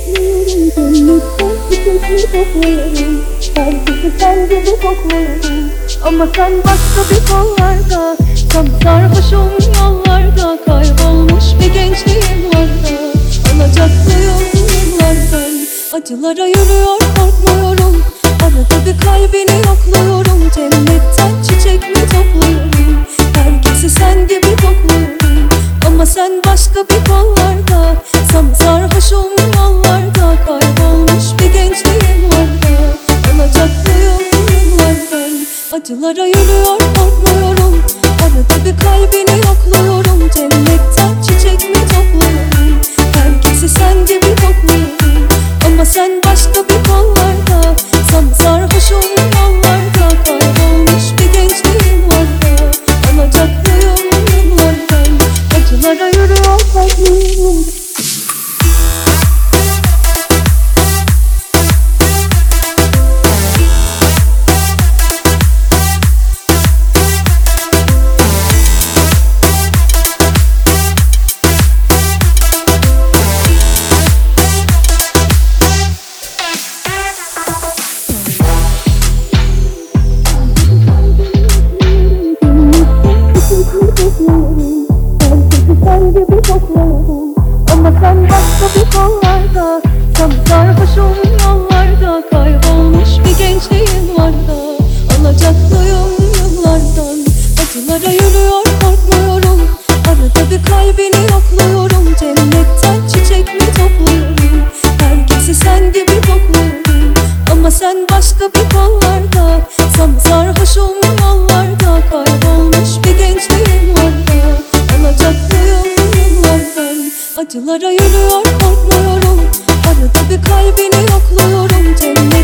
Cennetten çiçekleri topluyorum, herkesi sen gibi kokluyorum. Ama sen başka bir kollarda, sarhoşum yollarda, kaybolmuş bir gençliğim var da, alacaklıyım yıllardan. Acılara yürüyor korkmuyorum, arada bir kalbini yokluyorum. Cennetten çiçek mi topluyorum, herkesi sen gibi kokluyorum. Ama sen başka bir kollarda, sarhoşum yollarda, kaybolmuş bir gençliğim var da, alacaklıyım yıllardan. Acılara yürüyor korkmuyorum, arada bir kalbini yokluyorum. Cennetten çiçek mi topluyorum, herkesi sen gibi kokluyorum. Ama sen başka bir kollarda, sarhoşum yollarda, kaybolmuş bir gençliğim var da, alacaklıyım yıllardan. Acılara yürüyor korkmuyorum. Herkesi sen gibi kokluyorum. Ama sen başka bir kollarda, sarhoşum yollarda, kaybolmuş bir gençliğim var da, alacaklıyım yıllardan. Acılara yürüyor korkmuyorum, arada bir kalbini yokluyorum. Cennetten çiçek mi topluyorum, herkesi sen gibi kokluyorum. Ama sen başka bir kollarda, sarhoşum yollarda, kaybolmuş bir gençliğim var da, alacaklıyım yıllardan. Acılara yürüyor korkmuyorum, arada bir kalbini yokluyorum. Cennet